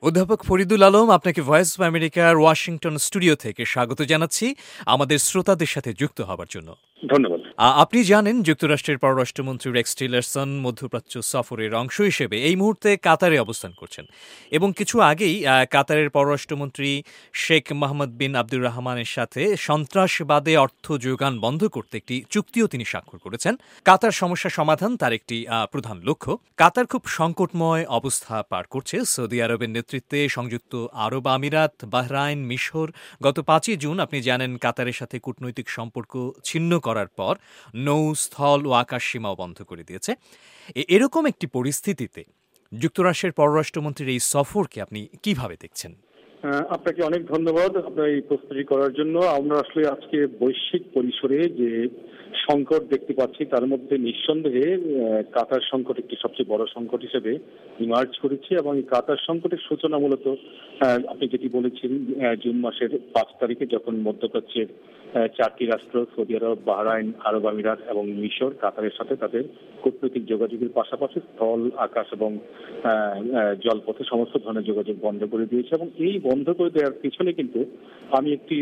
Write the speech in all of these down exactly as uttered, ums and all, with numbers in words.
অধ্যাপক ফরিদুল আলম, আপনাকে voice of আমেরিকার ওয়াশিংটন স্টুডিও থেকে স্বাগত জানাচ্ছি আমাদের শ্রোতাদের সাথে যুক্ত হবার জন্য। ধন্যবাদ। আপনি জানেন যুক্তরাষ্ট্রের পররাষ্ট্রমন্ত্রী রেক্স টিলারসন মধ্যপ্রাচ্য সফরের অংশ হিসেবে এই মুহূর্তে কাতারে অবস্থান করছেন এবং কিছু আগেই কাতারের পররাষ্ট্রমন্ত্রী শেখ মোহাম্মদ বিন আব্দুর রহমানের সাথে সন্ত্রাসবাদে অর্থ যোগান বন্ধ করতে একটি চুক্তিও তিনি স্বাক্ষর করেছেন। কাতার সমস্যা সমাধান তার একটি প্রধান লক্ষ্য। কাতার খুব সংকটময় অবস্থা পার করছে। সৌদি আরবের নেতৃত্বে সংযুক্ত আরব আমিরাত, বাহরাইন, মিশর গত পাঁচই জুন আপনি জানেন কাতারের সাথে কূটনৈতিক সম্পর্ক ছিন্ন করার পর নৌ, স্থল ও আকাশ সীমাও বন্ধ করে দিয়েছে। এরকম একটি পরিস্থিতিতে যুক্তরাষ্ট্রের পররাষ্ট্রমন্ত্রীর এই সফরকে আপনি কিভাবে দেখছেন? আপনাকে অনেক ধন্যবাদ আপনার এই প্রস্তুতি করার জন্য। আমরা আসলে আজকে বৈশ্বিক পরিসরে যে সংকট দেখতে পাচ্ছি তার মধ্যে নিঃসন্দেহে কাতার সংকট একটি সবচেয়ে বড় সংকট হিসেবে ইমার্জ করেছে এবং এই কাতার সংকটের সূচনা মূলত আপনি যেটি বলেছেন জুন মাসের পাঁচ তারিখে যখন মধ্যপ্রাচ্যের চারটি রাষ্ট্র সৌদি আরব, বাহরাইন, আরব আমিরাত এবং মিশর কাতারের সাথে তাদের কূটনৈতিক যোগাযোগের পাশাপাশি স্থল, আকাশ এবং জলপথে সমস্ত ধরনের যোগাযোগ বন্ধ করে দিয়েছে। এবং এই বন্ধ করে দেওয়ার পিছনে কিন্তু আমি একটি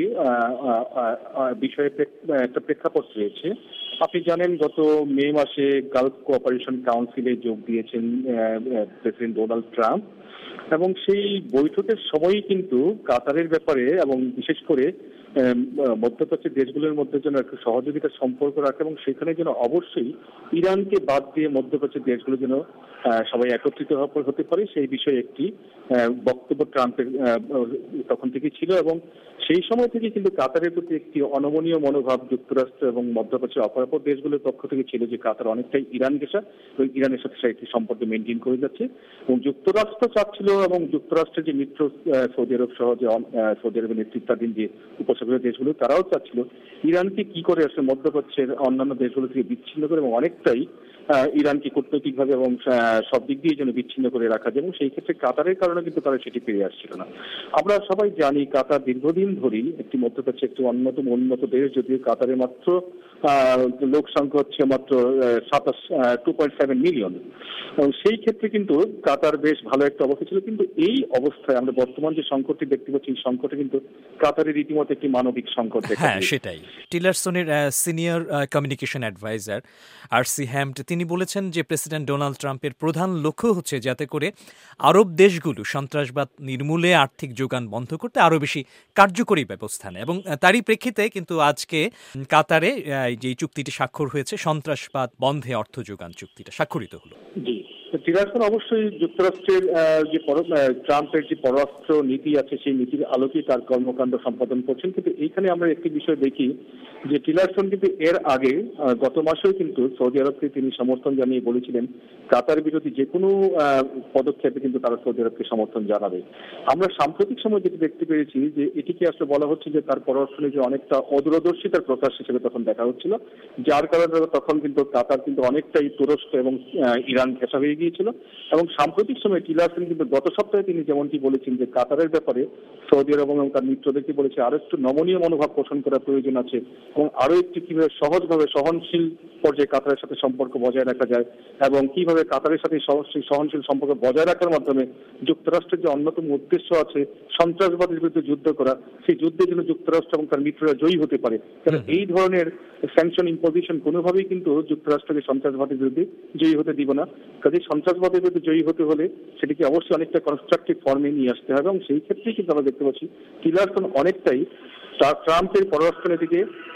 বিষয়ে একটা প্রেক্ষাপট রয়েছে। আপনি জানেন গত মে মাসে গালফ কোঅপারেশন কাউন্সিলে যোগ দিয়েছেন প্রেসিডেন্ট ডোনাল্ড ট্রাম্প এবং সেই বৈঠকের সময়ই কিন্তু কাতারের ব্যাপারে এবং বিশেষ করে মধ্যপ্রাচ্যের দেশগুলোর মধ্যে যেন একটু সহযোগিতার সম্পর্ক রাখে এবং সেখানে যেন অবশ্যই ইরানকে বাদ দিয়ে মধ্যপ্রাচ্যের দেশগুলো যেন সবাই একত্রিত হতে পারে সেই বিষয়ে একটি বক্তব্য ট্রাম্পের তখন থেকে ছিল। এবং সেই সময় থেকে কিন্তু কাতারের প্রতি একটি অনমনীয় মনোভাব যুক্তরাষ্ট্র এবং মধ্যপ্রাচ্যের অপরাপর দেশগুলোর পক্ষ থেকে ছিল যে কাতার অনেকটাই ইরান ঘেঁষা এবং ইরানের সাথে একটি সম্পর্ক মেনটেন করে যাচ্ছে এবং যুক্তরাষ্ট্র চাচ্ছিল এবং যুক্তরাষ্ট্রের যে মিত্র সৌদি আরব সহ যে সৌদি আরবের নেতৃত্বাধীন যে উপসাগরীয় দেশগুলো তারাও চাচ্ছিল ইরানকে কি করে আসলে মধ্যপ্রাচ্যের অন্যান্য দেশগুলো থেকে বিচ্ছিন্ন করে এবং অনেকটাই ইরানকে কূটনৈতিকভাবে এবং সব দিক দিয়ে যেন বিচ্ছিন্ন করে রাখা যায় এবং সেই ক্ষেত্রে কাতারের কারণে কিন্তু তারা সেটি পেয়ে আসছিল না। আমরা সবাই জানি কাতার দীর্ঘদিন ধরেই একটি মধ্যপ্রাচ্যের একটি অন্যতম উন্নত দেশ, যদিও কাতারের মাত্র লোক সংখ্যা হচ্ছে মাত্র সাতাশ টু পয়েন্ট সেভেন মিলিয়ন। সেই ক্ষেত্রে কিন্তু কাতার বেশ ভালো একটা অবস্থা ছিল, কিন্তু এই অবস্থায় আমরা বর্তমান যে সংকটটি দেখতে পাচ্ছি এই সংকটে কিন্তু কাতারের রীতিমতো একটি মানবিক সংকট। হ্যাঁ, সেটাই। টিলারসনের senior communication adviser R C Hammond তিনি বলেছেন যে প্রেসিডেন্ট ডোনাল্ড ট্রাম্পের প্রধান লক্ষ্য হচ্ছে যাতে করে আরব দেশগুলো সন্ত্রাসবাদ নির্মূলে আর্থিক যোগান বন্ধ করতে আরো বেশি কার্যকরী ব্যবস্থা নেয় এবং তারই প্রেক্ষিতে কিন্তু আজকে কাতারে যে চুক্তিটি স্বাক্ষর হয়েছে সন্ত্রাসবাদ বন্ধে অর্থ যোগান চুক্তিটা স্বাক্ষরিত হলো। জি, টিলারসন অবশ্যই যুক্তরাষ্ট্রের যে ট্রাম্পের যে পররাষ্ট্র নীতি আছে সেই নীতির আলোকেই তার কর্মকাণ্ড সম্পাদন করছেন। কিন্তু এইখানে আমরা একটি বিষয় দেখি যে টিলারসন কিন্তু এর আগে গত মাসেও কিন্তু সৌদি আরবকে তিনি সমর্থন জানিয়ে বলেছিলেন কাতার বিরোধী যে কোনো পদক্ষেপে কিন্তু তারা সৌদি আরবকে সমর্থন জানাবে। আমরা সাম্প্রতিক সময় যেটি দেখতে পেরেছি যে এটিকে আসলে বলা হচ্ছে যে তার পররাষ্ট্র নীতি অনেকটা অদূরদর্শিতার প্রকাশ হিসেবে তখন দেখা হচ্ছিল, যার কারণে তখন কিন্তু কাতার কিন্তু অনেকটাই তুরস্ক এবং ইরান ঘেঁষা হয়ে গিয়েছিল। এবং সাম্প্রতিক সময়ে টিলারসন কিন্তু গত সপ্তাহে তিনি যেমনটি বলেছেন যে কাতারের ব্যাপারে সৌদি আরব এবং তার মিত্রদেরকে বলেছে আরো একটু নমনীয় মনোভাব পোষণ করার প্রয়োজন আছে এবং আরো একটি কিভাবে সহজভাবে সহনশীল পর্যায়ে কাতারের সাথে সম্পর্ক বজায় রাখা যায় এবং কিভাবে কাতারের সাথে সহনশীল সম্পর্ক বজায় রাখার মাধ্যমে যুক্তরাষ্ট্রের যে অন্যতম উদ্দেশ্য আছে সন্ত্রাসবাদের বিরুদ্ধে যুদ্ধ করা, সেই যুদ্ধের জন্য যুক্তরাষ্ট্র এবং তার মিত্ররা জয়ী হতে পারে। কারণ এই ধরনের স্যাংশন ইম্পোজিশন কোনোভাবেই কিন্তু যুক্তরাষ্ট্রকে সন্ত্রাসবাদের বিরুদ্ধে জয়ী হতে দিব না। কাজে সন্ত্রাসবাদের বিরুদ্ধে জয়ী হতে হলে সেটিকে অবশ্যই অনেকটা কনস্ট্রাকটিভ ফর্মে নিয়ে আসতে হবে এবং সেই ক্ষেত্রেই কিন্তু আমরা দেখতে পাচ্ছি টিলারসন অনেকটাই ট্রাম্পের পররাষ্ট্র নীতিকে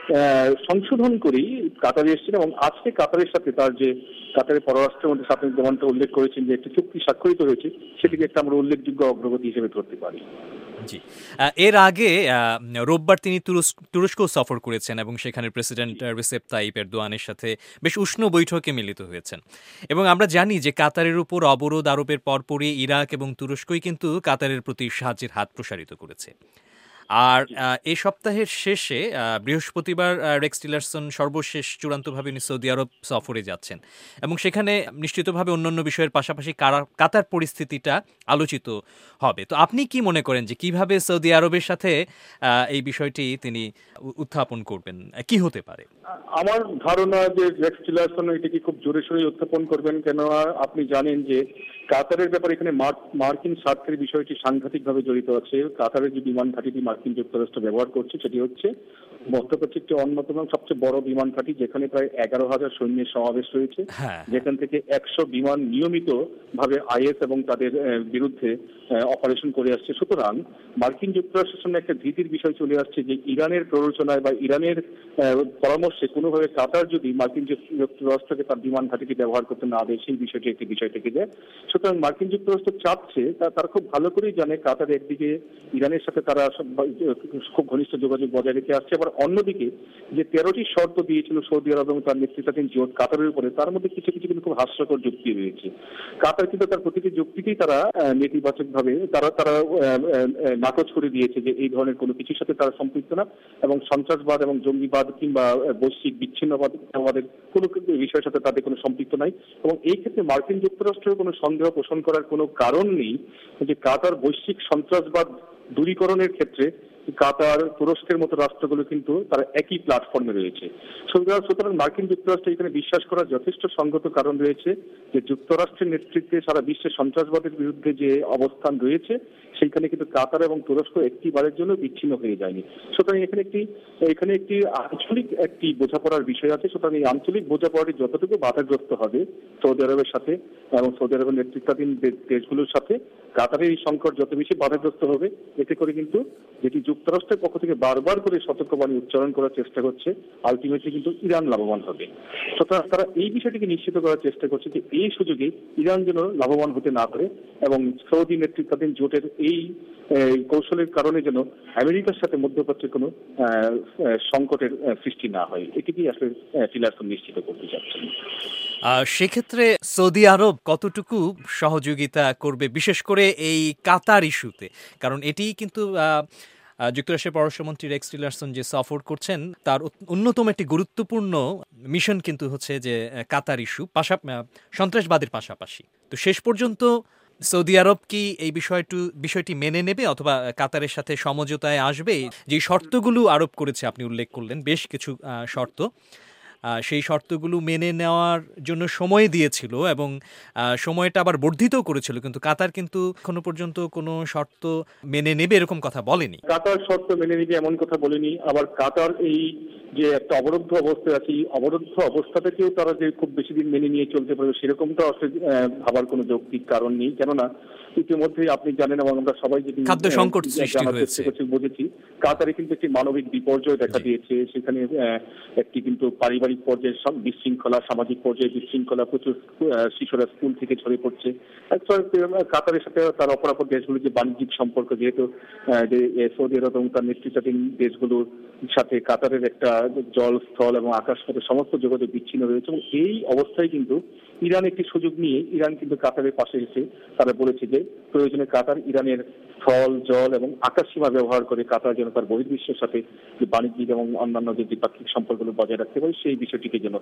সংশোধন করেই কাতারে এসেছেন এবং আজকে কাতারের সাথে তার যে কাতারের পররাষ্ট্রের মধ্যে আপনি যেমনটা উল্লেখ করেছেন যে একটি চুক্তি স্বাক্ষরিত হয়েছে সেটিকে একটা আমরা উল্লেখযোগ্য অগ্রগতি হিসেবে ধরতে পারি। জি, এর আগে রোববার তিনি তুরস্ক সফর করেছেন এবং সেখানে প্রেসিডেন্ট রিসেপ তাইয়িপ এরদোয়ানের সাথে বেশ উষ্ণ বৈঠকে মিলিত হয়েছেন এবং আমরা জানি যে কাতারের উপর অবরোধ আরোপের পরপরই ইরাক এবং তুরস্কই কিন্তু কাতারের প্রতি সাহায্যের হাত প্রসারিত করেছে। আর এই সপ্তাহের শেষে বৃহস্পতিবার রেক্স টিলারসন সর্বশেষ চূড়ান্তভাবে সৌদি আরব সফরে যাচ্ছেন এবং সেখানে নিশ্চিতভাবে অন্যান্য বিষয়ের পাশাপাশি কাতার পরিস্থিতিটা আলোচিত হবে। তো আপনি কি মনে করেন যে কিভাবে সৌদি আরবের সাথে এই বিষয়টি তিনি উত্থাপন করবেন, কি হতে পারে? আমার ধারণা যে রেক্স টিলারসন এটিকে খুব জোরে সোরে উত্থাপন করবেন, কেন আপনি জানেন যে কাতারের ব্যাপারে এখানে মার্কিন স্বার্থের বিষয়টি সাংঘাতিকভাবে জড়িত আছে। কাতারের যে বিমান ঘাঁটিটি মার্কিন যুক্তরাষ্ট্র ব্যবহার করছে সেটি হচ্ছে মধ্যপ্রাচ্যের একটি অন্যতম সবচেয়ে বড় বিমান ঘাঁটি, যেখানে প্রায় এগারো হাজার সৈন্যের সমাবেশ রয়েছে, যেখান থেকে একশো বিমান নিয়মিত ভাবে আইএস এবং তাদের বিরুদ্ধে অপারেশন করে আসছে। সুতরাং মার্কিন যুক্তরাষ্ট্রের সামনে একটা ভীতির বিষয় চলে আসছে যে ইরানের প্ররোচনায় বা ইরানের পরামর্শে কোনোভাবে কাতার যদি মার্কিন যুক্তরাষ্ট্রকে তার বিমান ঘাঁটিটি ব্যবহার করতে না দেয়, সেই বিষয়টি একটি বিষয় থেকে যায়। সুতরাং মার্কিন যুক্তরাষ্ট্র চাচ্ছে, তারা খুব ভালো করেই জানে কাতার একদিকে ইরানের সাথে তারা খুব ঘনিষ্ঠ যোগাযোগ বজায় রেখে আসছে, আবার অন্যদিকে যে তেরোটি শর্ত দিয়েছিল সৌদি আরব এবং তার নেতৃত্বাধীন জোট কাতারের উপরে, তার মধ্যে কিছু কিছু কিন্তু খুব হাস্যকর যুক্তি রয়েছে। কাতার কিন্তু তার প্রতিটি যুক্তিকেই তারা নেতিবাচক ভাবে তারা তারা নাকচ করে দিয়েছে যে এই ধরনের কোনো কিছুর সাথে তারা সম্পৃক্ত না, এবং সন্ত্রাসবাদ এবং জঙ্গিবাদ কিংবা বৈশ্বিক বিচ্ছিন্নতাবাদের কোনো বিষয়ের সাথে তাদের কোনো সম্পৃক্ত নাই। এবং এই ক্ষেত্রে মার্কিন যুক্তরাষ্ট্রের কোনো সন্দেহ পোষণ করার কোনো কারণ নেই যে কাতার বৈশ্বিক সন্ত্রাসবাদ দূরীকরণের ক্ষেত্রে কাতার, তুরস্কের মতো রাষ্ট্রগুলো কিন্তু তারা একই প্ল্যাটফর্মে রয়েছে। সুতরাং মার্কিন যুক্তরাষ্ট্র এখানে বিশ্বাস করার যথেষ্ট সঙ্গত কারণ রয়েছে যে যুক্তরাষ্ট্রের নেতৃত্বে সারা বিশ্বে সন্ত্রাসবাদের বিরুদ্ধে যে অবস্থান রয়েছে সেইখানে কিন্তু কাতার এবং তুরস্ক একটিবারের জন্য বিচ্ছিন্ন হয়ে যায়নি। সুতরাং এখানে একটি এখানে একটি আঞ্চলিক একটি বোঝাপড়ার বিষয় আছে। সুতরাং এই আঞ্চলিক বোঝাপড়াটি যতটুকু বাধাগ্রস্ত হবে সৌদি আরবের সাথে এবং সৌদি আরবের নেতৃত্বাধীন দেশগুলোর সাথে, কাতারের এই সংকট যত বেশি বাধাগ্রস্ত হবে, এতে করে কিন্তু যেটি যুক্তরাষ্ট্রের পক্ষ থেকে বারবার করে সতর্কবাণী উচ্চারণ করার চেষ্টা করছে, আলটিমেটলি কিন্তু ইরান লাভবান হবে। সুতরাং তারা এই বিষয়টিকে নিশ্চিত করার চেষ্টা করছে যে এই সুযোগে ইরান যেন লাভবান হতে না পারে, এবং সৌদি নেতৃত্বাধীন জোটের এই কৌশলের কারণে যেন আমেরিকার সাথে মধ্যপ্রাচ্যের কোনো সংকটের সৃষ্টি না হয়, এটিকেই আসলে টিলারসন নিশ্চিত করতে চাচ্ছেন। সেক্ষেত্রে সৌদি আরব কতটুকু সহযোগিতা করবে, বিশেষ করে এই কাতার ইস্যুতে? কারণ এটি কিন্তু যুক্তরাষ্ট্রের পররাষ্ট্রমন্ত্রী রেক্স টিলারসন যে সফর করছেন তার অন্যতম একটি গুরুত্বপূর্ণ মিশন কিন্তু হচ্ছে যে কাতার ইস্যু, সন্ত্রাসবাদের পাশাপাশি। তো শেষ পর্যন্ত সৌদি আরব কি এই বিষয়টি বিষয়টি মেনে নেবে, অথবা কাতারের সাথে সমঝোতায় আসবে? যে শর্তগুলো আরোপ করেছে, আপনি উল্লেখ করলেন বেশ কিছু শর্ত, সেই শর্তগুলো মেনে নেওয়ার জন্য সময় দিয়েছিল এবং সময়টা আবার বর্ধিতও করেছিল, কিন্তু কাতার কিন্তু এখনো পর্যন্ত কোনো শর্ত মেনে নেবে এরকম কথা বলেনি। কাতার শর্ত মেনে নেবে এমন কথা বলেনি। আবার কাতার এই যে একটা অবরুদ্ধ অবস্থায় আছে, অবরুদ্ধ অবস্থা থেকেও তারা যে খুব বেশি দিন মেনে নিয়ে চলতে পারবে সেরকমটা আসলে ভাবার কোনো যৌক্তিক কারণ নেই। কেননা ইতিমধ্যে আপনি জানেন এবং আমরা সবাই যদি খাদ্য সংকট সৃষ্টি হয়েছে বুঝেছি, কাতারে কিন্তু একটি মানবিক বিপর্যয় দেখা দিয়েছে। সেখানে একটি কিন্তু পারিবারিক পর্যায়ে সব বিশৃঙ্খলা, সামাজিক পর্যায়ে বিশৃঙ্খলা, প্রচুর শিশুরা স্কুল থেকে ঝরে পড়ছে। কাতারের সাথে তার অপরাপর দেশগুলোর যে বাণিজ্যিক সম্পর্ক, যেহেতু সৌদি আরব এবং তার নেতৃত্বাধীন দেশগুলোর সাথে কাতারের একটা জল, স্থল এবং আকাশপথের সমস্ত যোগাযোগ বিচ্ছিন্ন রয়েছে, এবং এই অবস্থায় কিন্তু ইরান একটি সুযোগ নিয়ে ইরান কিন্তু কাতারের পাশে এসে তারা বলেছে যে প্রয়োজনে কাতার ইরানের স্থল, জল এবং আকাশ সীমা ব্যবহার করে কাতার যেন তার বহির্বিশ্বের সাথে যে বাণিজ্যিক এবং অন্যান্য যে দ্বিপাক্ষিক সম্পর্কগুলো বজায় রাখতে পারে সেই বিষয়টিকে যেন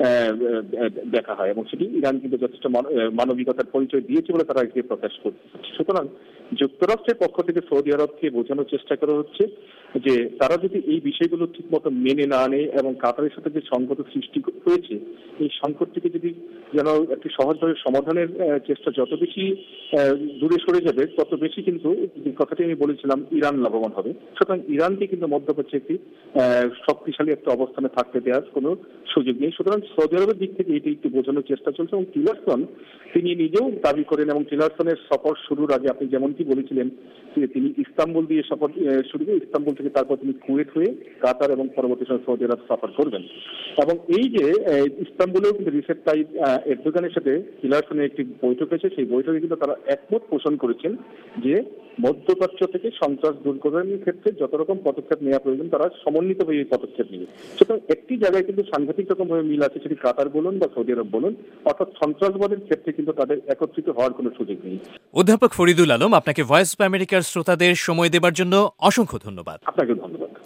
দেখা হয়, এবং সেটি ইরান কিন্তু যথেষ্ট মানবিকতার পরিচয় দিয়েছে বলে তারা একে প্রকাশ করছে। সুতরাং যুক্তরাষ্ট্রের পক্ষ থেকে সৌদি আরবকে বোঝানোর চেষ্টা করা হচ্ছে যে তারা যদি এই বিষয়গুলো ঠিক মতো মেনে না নেয় এবং কাতারের সাথে যে সংকট সৃষ্টি হয়েছে এই সংকট থেকে যদি যেন একটি সহজভাবে সমাধানের চেষ্টা যত বেশি দূরে সরে যাবে তত বেশি কিন্তু যে কথাটি আমি বলেছিলাম ইরান লাভবান হবে। সুতরাং ইরানকে কিন্তু মধ্যপ্রাচ্যে একটি শক্তিশালী একটা অবস্থানে থাকতে দেওয়ার কোনো সুযোগ নেই। সুতরাং সৌদি আরবের দিক থেকে এটি একটু বোঝানোর চেষ্টা চলছে, এবং টিলারসন তিনি নিজেও দাবি করেন, এবং টিলারসনের সফর শুরুর আগে আপনি যেমনটি বলেছিলেন যে তিনি ইস্তাম্বুল দিয়ে সফর শুরু করে ইস্তাম্বুল থেকে তারপর তিনি কুয়েত হয়ে কাতার এবং পরবর্তী সময় সৌদি আরব সফর করবেন। এবং এই যে ইস্তাম্বুলেও কিন্তু রিসেপ তাইপ এরদোগানের সাথে টিলারসনের একটি বৈঠক হয়েছে, সেই বৈঠকে কিন্তু তারা একমত পোষণ করেছেন যে মধ্যপ্রাচ্য থেকে সন্ত্রাস দূরীকরণের ক্ষেত্রে যত রকম পদক্ষেপ নেওয়া প্রয়োজন তারা সমন্বিতভাবে এই পদক্ষেপ নেবে। সুতরাং একটি জায়গায় কিন্তু সাংঘাতিক রকমভাবে মিল আছে, সেটি কাতার বলুন বা সৌদি আরব বলুন, অর্থাৎ সন্ত্রাসবাদের ক্ষেত্রে কিন্তু তাদের একত্রিত হওয়ার কোনো সুযোগ নেই। অধ্যাপক ফরিদুল আলম, আপনাকে ভয়েস অফ আমেরিকার শ্রোতাদের সময় দেবার জন্য অসংখ্য ধন্যবাদ। আপনাকে ধন্যবাদ।